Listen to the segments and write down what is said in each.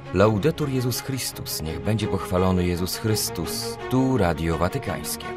Laudetur Jezus Chrystus, niech będzie pochwalony Jezus Chrystus. Tu Radio Watykańskie.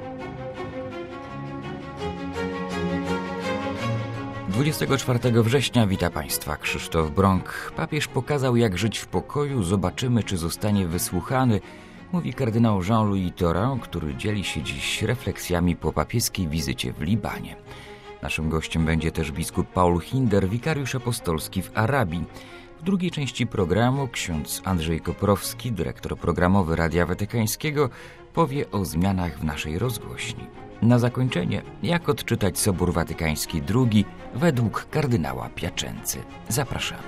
24 września wita Państwa Krzysztof Brąk. Papież pokazał, jak żyć w pokoju. Zobaczymy, czy zostanie wysłuchany, mówi kardynał Jean-Louis Tauran, który dzieli się dziś refleksjami po papieskiej wizycie w Libanie. Naszym gościem będzie też biskup Paul Hinder, wikariusz apostolski w Arabii. W drugiej części programu ksiądz Andrzej Koprowski, dyrektor programowy Radia Watykańskiego, powie o zmianach w naszej rozgłośni. Na zakończenie, jak odczytać Sobór Watykański II według kardynała Piacenzy. Zapraszamy.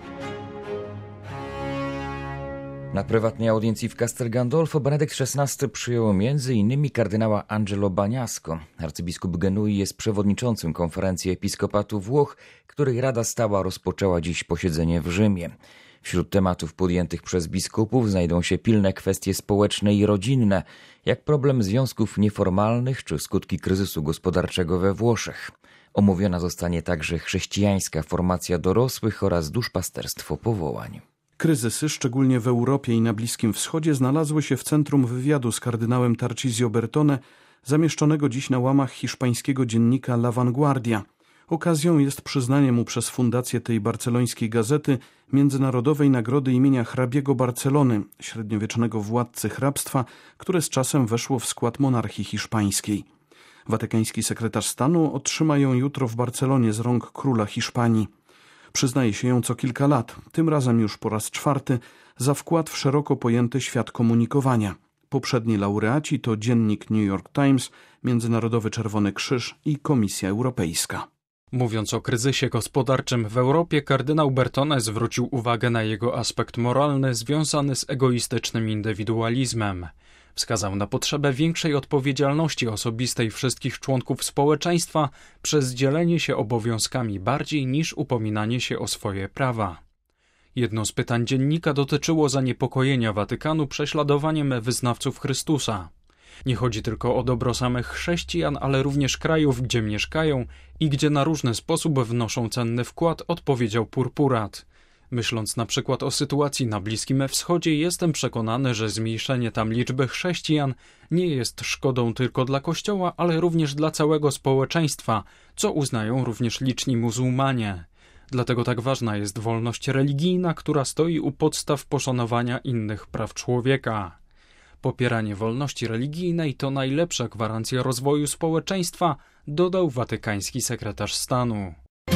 Na prywatnej audiencji w Castel Gandolfo Benedykt XVI przyjął m.in. kardynała Angelo Bagnasco. Arcybiskup Genui jest przewodniczącym konferencji episkopatu Włoch, której Rada Stała rozpoczęła dziś posiedzenie w Rzymie. Wśród tematów podjętych przez biskupów znajdą się pilne kwestie społeczne i rodzinne, jak problem związków nieformalnych czy skutki kryzysu gospodarczego we Włoszech. Omówiona zostanie także chrześcijańska formacja dorosłych oraz duszpasterstwo powołań. Kryzysy, szczególnie w Europie i na Bliskim Wschodzie, znalazły się w centrum wywiadu z kardynałem Tarcisio Bertone, zamieszczonego dziś na łamach hiszpańskiego dziennika La Vanguardia. Okazją jest przyznanie mu przez fundację tej barcelońskiej gazety Międzynarodowej Nagrody imienia hrabiego Barcelony, średniowiecznego władcy hrabstwa, które z czasem weszło w skład monarchii hiszpańskiej. Watykański sekretarz stanu otrzyma ją jutro w Barcelonie z rąk króla Hiszpanii. Przyznaje się ją co kilka lat, tym razem już po raz czwarty, za wkład w szeroko pojęty świat komunikowania. Poprzedni laureaci to dziennik New York Times, Międzynarodowy Czerwony Krzyż i Komisja Europejska. Mówiąc o kryzysie gospodarczym w Europie, kardynał Bertone zwrócił uwagę na jego aspekt moralny związany z egoistycznym indywidualizmem. Wskazał na potrzebę większej odpowiedzialności osobistej wszystkich członków społeczeństwa przez dzielenie się obowiązkami bardziej niż upominanie się o swoje prawa. Jedno z pytań dziennika dotyczyło zaniepokojenia Watykanu prześladowaniem wyznawców Chrystusa. Nie chodzi tylko o dobro samych chrześcijan, ale również krajów, gdzie mieszkają i gdzie na różny sposób wnoszą cenny wkład, odpowiedział purpurat. Myśląc na przykład o sytuacji na Bliskim Wschodzie, jestem przekonany, że zmniejszenie tam liczby chrześcijan nie jest szkodą tylko dla Kościoła, ale również dla całego społeczeństwa, co uznają również liczni muzułmanie. Dlatego tak ważna jest wolność religijna, która stoi u podstaw poszanowania innych praw człowieka. Popieranie wolności religijnej to najlepsza gwarancja rozwoju społeczeństwa, dodał watykański sekretarz stanu.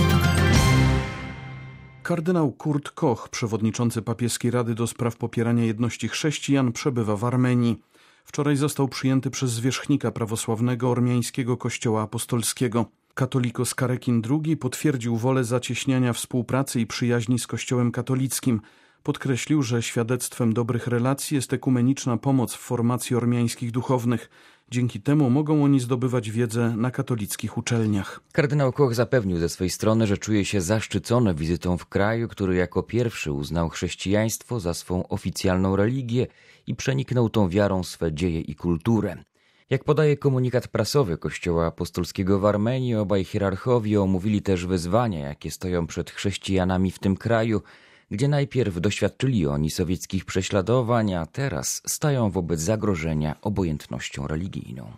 Kardynał Kurt Koch, przewodniczący papieskiej Rady do spraw popierania jedności chrześcijan, przebywa w Armenii. Wczoraj został przyjęty przez zwierzchnika prawosławnego ormiańskiego kościoła apostolskiego. Katolikos Karekin II potwierdził wolę zacieśniania współpracy i przyjaźni z Kościołem katolickim. Podkreślił, że świadectwem dobrych relacji jest ekumeniczna pomoc w formacji ormiańskich duchownych. Dzięki temu mogą oni zdobywać wiedzę na katolickich uczelniach. Kardynał Koch zapewnił ze swej strony, że czuje się zaszczycony wizytą w kraju, który jako pierwszy uznał chrześcijaństwo za swą oficjalną religię i przeniknął tą wiarą swe dzieje i kulturę. Jak podaje komunikat prasowy Kościoła Apostolskiego w Armenii, obaj hierarchowie omówili też wyzwania, jakie stoją przed chrześcijanami w tym kraju, gdzie najpierw doświadczyli oni sowieckich prześladowań, a teraz stają wobec zagrożenia obojętnością religijną.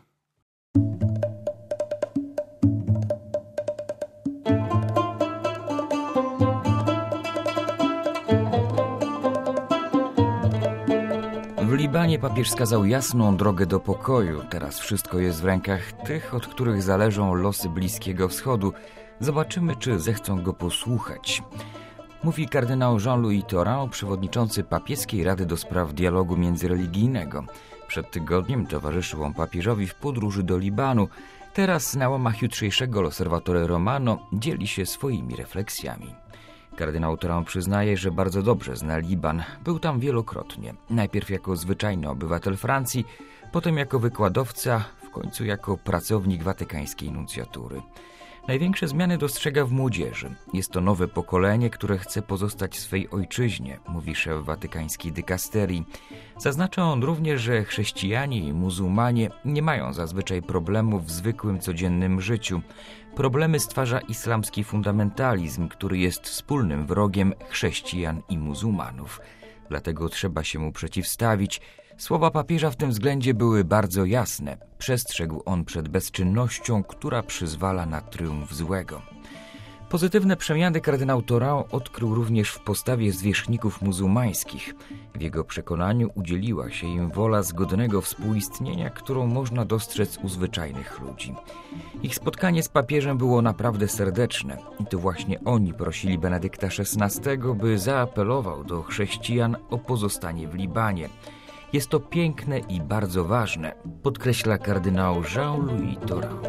W Libanie papież wskazał jasną drogę do pokoju. Teraz wszystko jest w rękach tych, od których zależą losy Bliskiego Wschodu. Zobaczymy, czy zechcą go posłuchać. Mówi kardynał Jean-Louis Tauran, przewodniczący papieskiej Rady do spraw dialogu międzyreligijnego. Przed tygodniem towarzyszył on papieżowi w podróży do Libanu. Teraz na łamach jutrzejszego L'Osservatore Romano dzieli się swoimi refleksjami. Kardynał Tauran przyznaje, że bardzo dobrze zna Liban. Był tam wielokrotnie. Najpierw jako zwyczajny obywatel Francji, potem jako wykładowca, w końcu jako pracownik watykańskiej nuncjatury. Największe zmiany dostrzega w młodzieży. Jest to nowe pokolenie, które chce pozostać w swej ojczyźnie, mówi szef watykańskiej dykasterii. Zaznacza on również, że chrześcijanie i muzułmanie nie mają zazwyczaj problemów w zwykłym, codziennym życiu. Problemy stwarza islamski fundamentalizm, który jest wspólnym wrogiem chrześcijan i muzułmanów. dlatego trzeba się mu przeciwstawić. Słowa papieża w tym względzie były bardzo jasne. Przestrzegł on przed bezczynnością, która przyzwala na triumf złego. Pozytywne przemiany kardynał Thorau odkrył również w postawie zwierzchników muzułmańskich. W jego przekonaniu udzieliła się im wola zgodnego współistnienia, którą można dostrzec u zwyczajnych ludzi. Ich spotkanie z papieżem było naprawdę serdeczne i to właśnie oni prosili Benedykta XVI, by zaapelował do chrześcijan o pozostanie w Libanie. Jest to piękne i bardzo ważne, podkreśla kardynał Jean-Louis Thorau.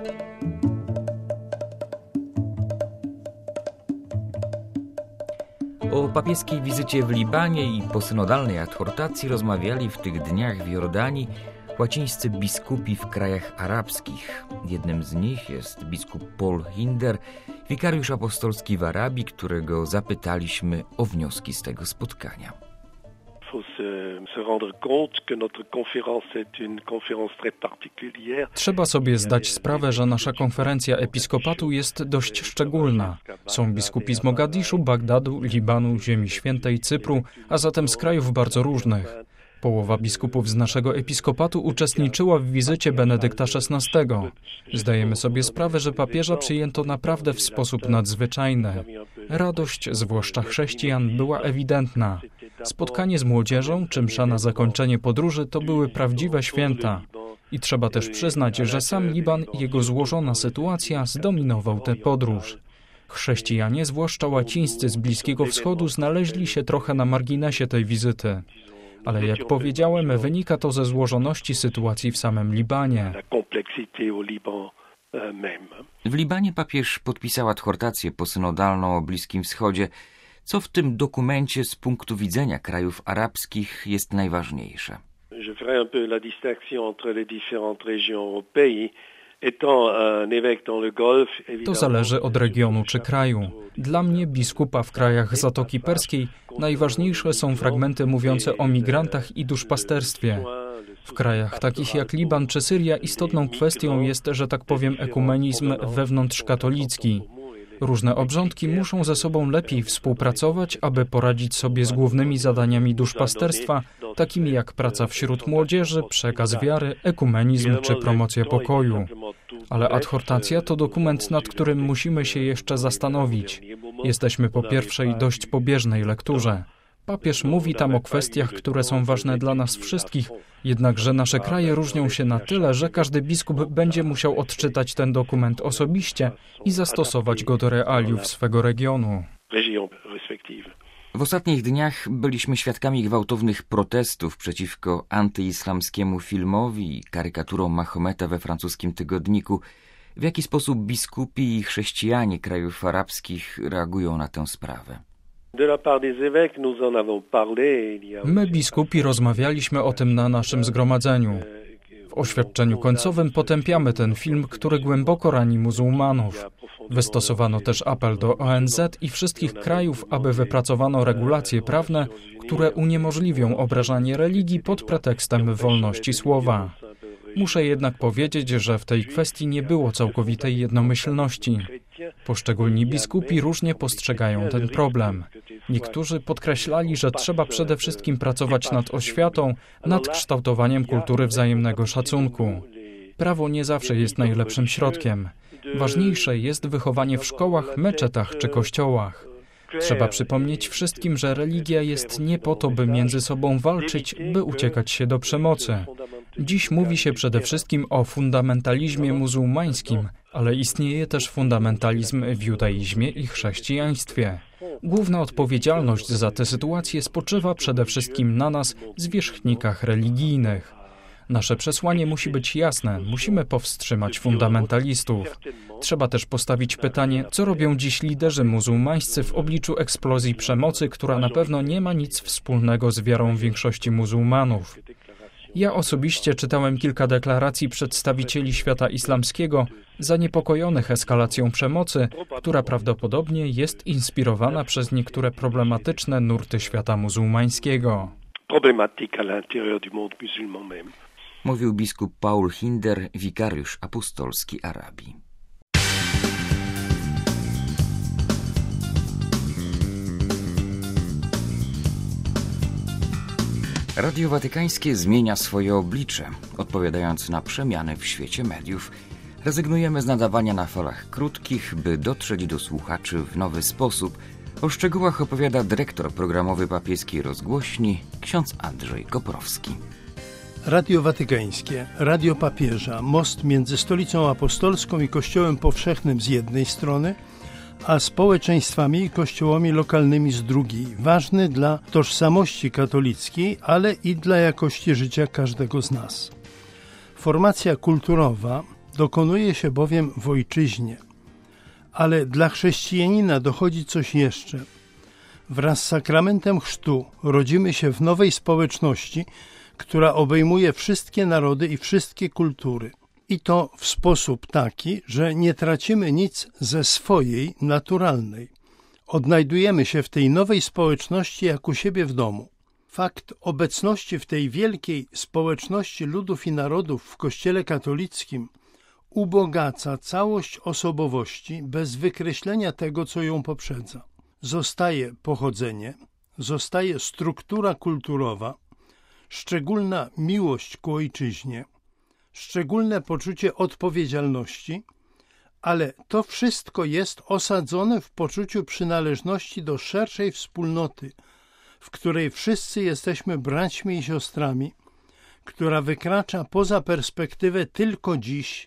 O papieskiej wizycie w Libanie i posynodalnej adhortacji rozmawiali w tych dniach w Jordanii łacińscy biskupi w krajach arabskich. Jednym z nich jest biskup Paul Hinder, wikariusz apostolski w Arabii, którego zapytaliśmy o wnioski z tego spotkania. Trzeba sobie zdać sprawę, że nasza konferencja episkopatu jest dość szczególna. Są biskupi z Mogadiszu, Bagdadu, Libanu, Ziemi Świętej, Cypru, a zatem z krajów bardzo różnych. Połowa biskupów z naszego episkopatu uczestniczyła w wizycie Benedykta XVI. Zdajemy sobie sprawę, że papieża przyjęto naprawdę w sposób nadzwyczajny. Radość, zwłaszcza chrześcijan, była ewidentna. Spotkanie z młodzieżą czy msza na zakończenie podróży to były prawdziwe święta. I trzeba też przyznać, że sam Liban i jego złożona sytuacja zdominował tę podróż. Chrześcijanie, zwłaszcza łacińscy z Bliskiego Wschodu, znaleźli się trochę na marginesie tej wizyty. Ale jak powiedziałem, wynika to ze złożoności sytuacji w samym Libanie. W Libanie papież podpisał adhortację posynodalną o Bliskim Wschodzie. Co w tym dokumencie z punktu widzenia krajów arabskich jest najważniejsze? To zależy od regionu czy kraju. Dla mnie, biskupa w krajach Zatoki Perskiej, najważniejsze są fragmenty mówiące o migrantach i duszpasterstwie. W krajach takich jak Liban czy Syria istotną kwestią jest, że tak powiem, ekumenizm wewnątrzkatolicki. Różne obrządki muszą ze sobą lepiej współpracować, aby poradzić sobie z głównymi zadaniami duszpasterstwa, takimi jak praca wśród młodzieży, przekaz wiary, ekumenizm czy promocja pokoju. Ale adhortacja to dokument, nad którym musimy się jeszcze zastanowić. Jesteśmy po pierwszej dość pobieżnej lekturze. Papież mówi tam o kwestiach, które są ważne dla nas wszystkich, jednakże nasze kraje różnią się na tyle, że każdy biskup będzie musiał odczytać ten dokument osobiście i zastosować go do realiów swego regionu. W ostatnich dniach byliśmy świadkami gwałtownych protestów przeciwko antyislamskiemu filmowi i karykaturom Mahometa we francuskim tygodniku. W jaki sposób biskupi i chrześcijanie krajów arabskich reagują na tę sprawę? My, biskupi, rozmawialiśmy o tym na naszym zgromadzeniu. W oświadczeniu końcowym potępiamy ten film, który głęboko rani muzułmanów. Wystosowano też apel do ONZ i wszystkich krajów, aby wypracowano regulacje prawne, które uniemożliwią obrażanie religii pod pretekstem wolności słowa. Muszę jednak powiedzieć, że w tej kwestii nie było całkowitej jednomyślności. Poszczególni biskupi różnie postrzegają ten problem. Niektórzy podkreślali, że trzeba przede wszystkim pracować nad oświatą, nad kształtowaniem kultury wzajemnego szacunku. Prawo nie zawsze jest najlepszym środkiem. Ważniejsze jest wychowanie w szkołach, meczetach czy kościołach. Trzeba przypomnieć wszystkim, że religia jest nie po to, by między sobą walczyć, by uciekać się do przemocy. Dziś mówi się przede wszystkim o fundamentalizmie muzułmańskim, ale istnieje też fundamentalizm w judaizmie i chrześcijaństwie. Główna odpowiedzialność za tę sytuację spoczywa przede wszystkim na nas, zwierzchnikach religijnych. Nasze przesłanie musi być jasne, musimy powstrzymać fundamentalistów. Trzeba też postawić pytanie, co robią dziś liderzy muzułmańscy w obliczu eksplozji przemocy, która na pewno nie ma nic wspólnego z wiarą większości muzułmanów. Ja osobiście czytałem kilka deklaracji przedstawicieli świata islamskiego zaniepokojonych eskalacją przemocy, która prawdopodobnie jest inspirowana przez niektóre problematyczne nurty świata muzułmańskiego. Mówił biskup Paul Hinder, wikariusz apostolski Arabii. Radio Watykańskie zmienia swoje oblicze, odpowiadając na przemiany w świecie mediów. Rezygnujemy z nadawania na falach krótkich, by dotrzeć do słuchaczy w nowy sposób. O szczegółach opowiada dyrektor programowy Papieskiej Rozgłośni, ksiądz Andrzej Koprowski. Radio Watykańskie, Radio Papieża, most między Stolicą Apostolską i Kościołem Powszechnym z jednej strony, a społeczeństwami i kościołami lokalnymi z drugiej. Ważny dla tożsamości katolickiej, ale i dla jakości życia każdego z nas. Formacja kulturowa dokonuje się bowiem w ojczyźnie, ale dla chrześcijanina dochodzi coś jeszcze. Wraz z sakramentem chrztu rodzimy się w nowej społeczności, która obejmuje wszystkie narody i wszystkie kultury. I to w sposób taki, że nie tracimy nic ze swojej, naturalnej. Odnajdujemy się w tej nowej społeczności jak u siebie w domu. Fakt obecności w tej wielkiej społeczności ludów i narodów w Kościele katolickim ubogaca całość osobowości bez wykreślenia tego, co ją poprzedza. Zostaje pochodzenie, zostaje struktura kulturowa, szczególna miłość ku ojczyźnie, szczególne poczucie odpowiedzialności, ale to wszystko jest osadzone w poczuciu przynależności do szerszej wspólnoty, w której wszyscy jesteśmy braćmi i siostrami, która wykracza poza perspektywę tylko dziś,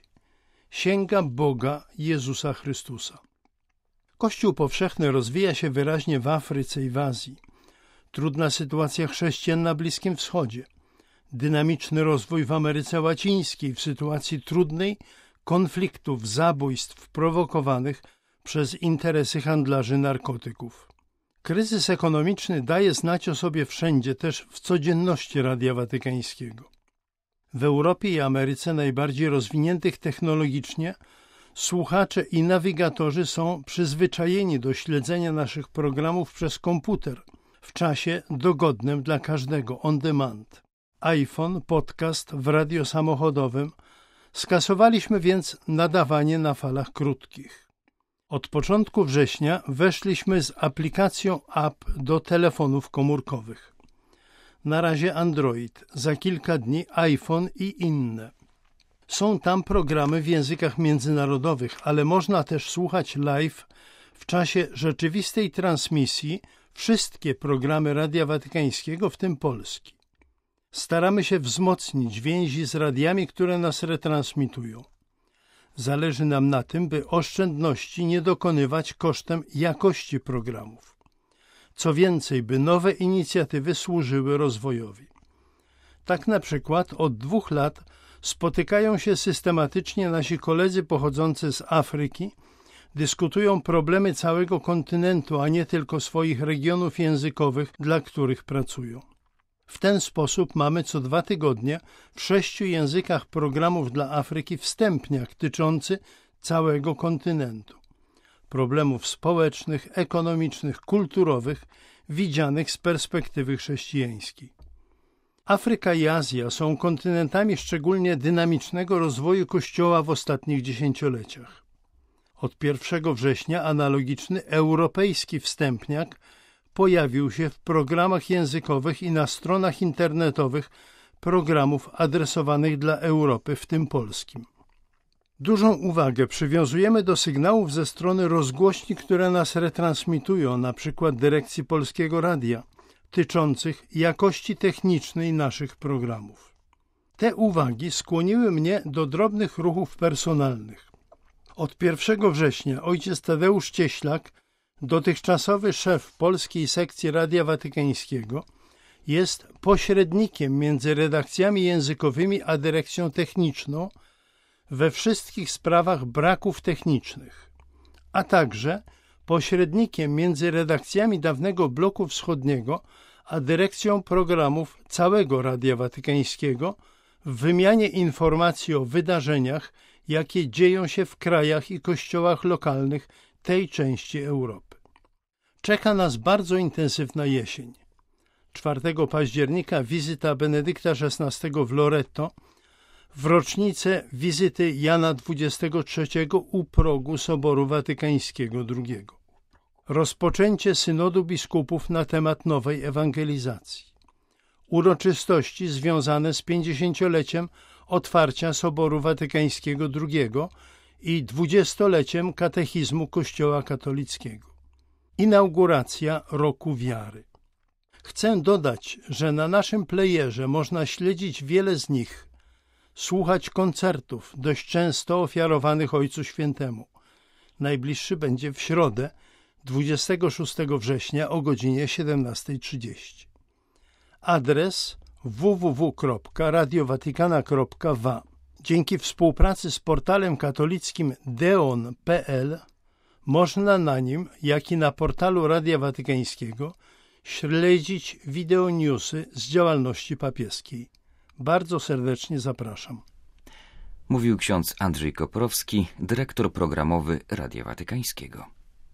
sięga Boga Jezusa Chrystusa. Kościół powszechny rozwija się wyraźnie w Afryce i w Azji. Trudna sytuacja chrześcijan na Bliskim Wschodzie. Dynamiczny rozwój w Ameryce Łacińskiej w sytuacji trudnej konfliktów, zabójstw prowokowanych przez interesy handlarzy narkotyków. Kryzys ekonomiczny daje znać o sobie wszędzie, też w codzienności Radia Watykańskiego. W Europie i Ameryce najbardziej rozwiniętych technologicznie słuchacze i nawigatorzy są przyzwyczajeni do śledzenia naszych programów przez komputer w czasie dogodnym dla każdego, on demand. iPhone, podcast w radio samochodowym. Skasowaliśmy więc nadawanie na falach krótkich. Od początku września weszliśmy z aplikacją app do telefonów komórkowych. Na razie Android, za kilka dni iPhone i inne. Są tam programy w językach międzynarodowych, ale można też słuchać live w czasie rzeczywistej transmisji wszystkie programy Radia Watykańskiego, w tym Polski. Staramy się wzmocnić więzi z radiami, które nas retransmitują. Zależy nam na tym, by oszczędności nie dokonywać kosztem jakości programów. Co więcej, by nowe inicjatywy służyły rozwojowi. Tak na przykład od 2 lat spotykają się systematycznie nasi koledzy pochodzący z Afryki, dyskutują problemy całego kontynentu, a nie tylko swoich regionów językowych, dla których pracują. W ten sposób mamy co 2 tygodnie w 6 językach programów dla Afryki wstępniak tyczący całego kontynentu. Problemów społecznych, ekonomicznych, kulturowych, widzianych z perspektywy chrześcijańskiej. Afryka i Azja są kontynentami szczególnie dynamicznego rozwoju Kościoła w ostatnich dziesięcioleciach. Od 1 września analogiczny europejski wstępniak pojawił się w programach językowych i na stronach internetowych programów adresowanych dla Europy, w tym polskim. Dużą uwagę przywiązujemy do sygnałów ze strony rozgłośni, które nas retransmitują, na przykład dyrekcji Polskiego Radia, tyczących jakości technicznej naszych programów. Te uwagi skłoniły mnie do drobnych ruchów personalnych. Od 1 września ojciec Tadeusz Cieślak, dotychczasowy szef polskiej sekcji Radia Watykańskiego, jest pośrednikiem między redakcjami językowymi a dyrekcją techniczną we wszystkich sprawach braków technicznych, a także pośrednikiem między redakcjami dawnego bloku wschodniego a dyrekcją programów całego Radia Watykańskiego w wymianie informacji o wydarzeniach, jakie dzieją się w krajach i kościołach lokalnych tej części Europy. Czeka nas bardzo intensywna jesień. 4 października wizyta Benedykta XVI w Loreto, w rocznicę wizyty Jana XXIII u progu Soboru Watykańskiego II. Rozpoczęcie synodu biskupów na temat nowej ewangelizacji. uroczystości związane z 50-leciem otwarcia Soboru Watykańskiego II i 20-leciem katechizmu Kościoła katolickiego. Inauguracja Roku Wiary. Chcę dodać, że na naszym playerze można śledzić wiele z nich, słuchać koncertów, dość często ofiarowanych Ojcu Świętemu. Najbliższy będzie w środę, 26 września o godzinie 17:30. Adres www.radiowatikana.va. Dzięki współpracy z portalem katolickim deon.pl można na nim, jak i na portalu Radia Watykańskiego, śledzić wideonewsy z działalności papieskiej. Bardzo serdecznie zapraszam. Mówił ksiądz Andrzej Koprowski, dyrektor programowy Radia Watykańskiego.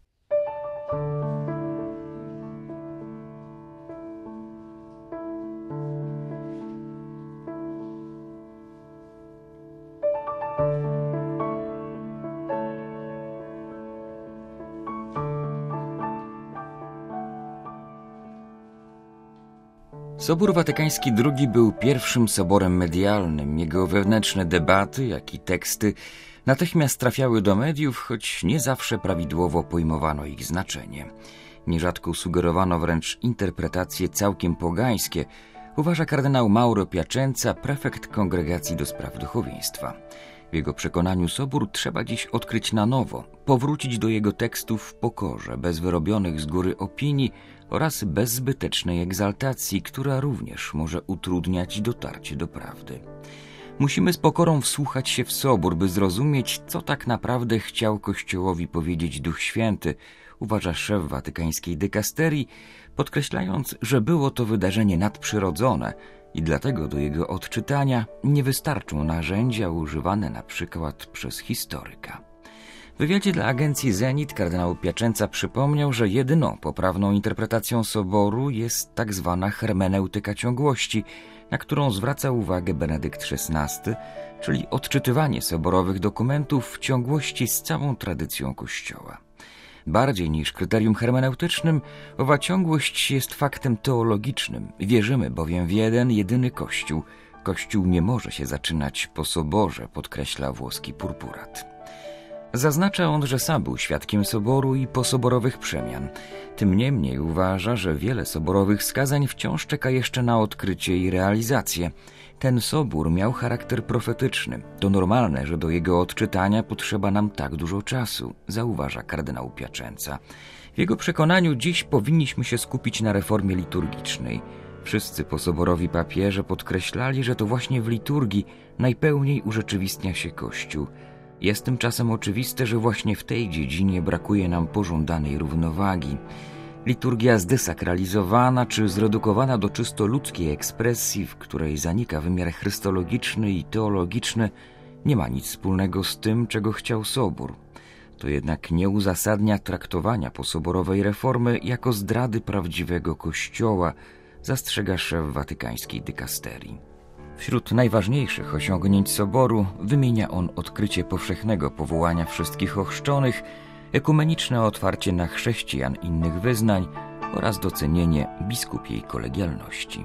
Sobór Watykański II był pierwszym soborem medialnym. Jego wewnętrzne debaty, jak i teksty natychmiast trafiały do mediów, choć nie zawsze prawidłowo pojmowano ich znaczenie. Nierzadko sugerowano wręcz interpretacje całkiem pogańskie, uważa kardynał Mauro Piacenza, prefekt Kongregacji do Spraw Duchowieństwa. W jego przekonaniu Sobór trzeba dziś odkryć na nowo, powrócić do jego tekstów w pokorze, bez wyrobionych z góry opinii oraz bez zbytecznej egzaltacji, która również może utrudniać dotarcie do prawdy. Musimy z pokorą wsłuchać się w Sobór, by zrozumieć, co tak naprawdę chciał Kościołowi powiedzieć Duch Święty, uważa szef watykańskiej dykasterii, podkreślając, że było to wydarzenie nadprzyrodzone i dlatego do jego odczytania nie wystarczą narzędzia używane na przykład przez historyka. W wywiadzie dla agencji Zenit kardynał Piacenza przypomniał, że jedyną poprawną interpretacją Soboru jest tak zwana hermeneutyka ciągłości, na którą zwraca uwagę Benedykt XVI, czyli odczytywanie soborowych dokumentów w ciągłości z całą tradycją Kościoła. Bardziej niż kryterium hermeneutycznym, owa ciągłość jest faktem teologicznym. Wierzymy bowiem w jeden, jedyny Kościół. Kościół nie może się zaczynać po soborze, podkreśla włoski purpurat. Zaznacza on, że sam był świadkiem soboru i posoborowych przemian. Tym niemniej uważa, że wiele soborowych skazań wciąż czeka jeszcze na odkrycie i realizację. Ten sobór miał charakter profetyczny. To normalne, że do jego odczytania potrzeba nam tak dużo czasu, zauważa kardynał Piacenza. W jego przekonaniu dziś powinniśmy się skupić na reformie liturgicznej. Wszyscy posoborowi papieże podkreślali, że to właśnie w liturgii najpełniej urzeczywistnia się Kościół. Jest tymczasem oczywiste, że właśnie w tej dziedzinie brakuje nam pożądanej równowagi. Liturgia zdesakralizowana czy zredukowana do czysto ludzkiej ekspresji, w której zanika wymiar chrystologiczny i teologiczny, nie ma nic wspólnego z tym, czego chciał Sobór. To jednak nie uzasadnia traktowania posoborowej reformy jako zdrady prawdziwego Kościoła, zastrzega szef watykańskiej dykasterii. Wśród najważniejszych osiągnięć Soboru wymienia on odkrycie powszechnego powołania wszystkich ochrzczonych, ekumeniczne otwarcie na chrześcijan innych wyznań oraz docenienie biskupiej kolegialności.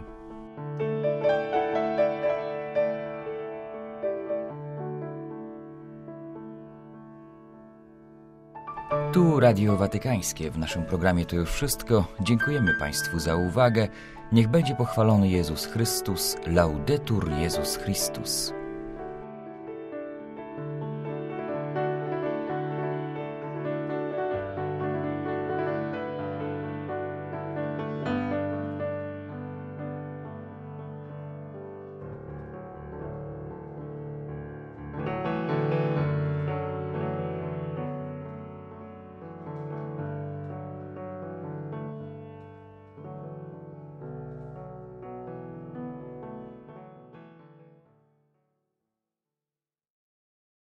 Tu Radio Watykańskie. W naszym programie to już wszystko. Dziękujemy Państwu za uwagę. Niech będzie pochwalony Jezus Chrystus. Laudetur Jezus Chrystus.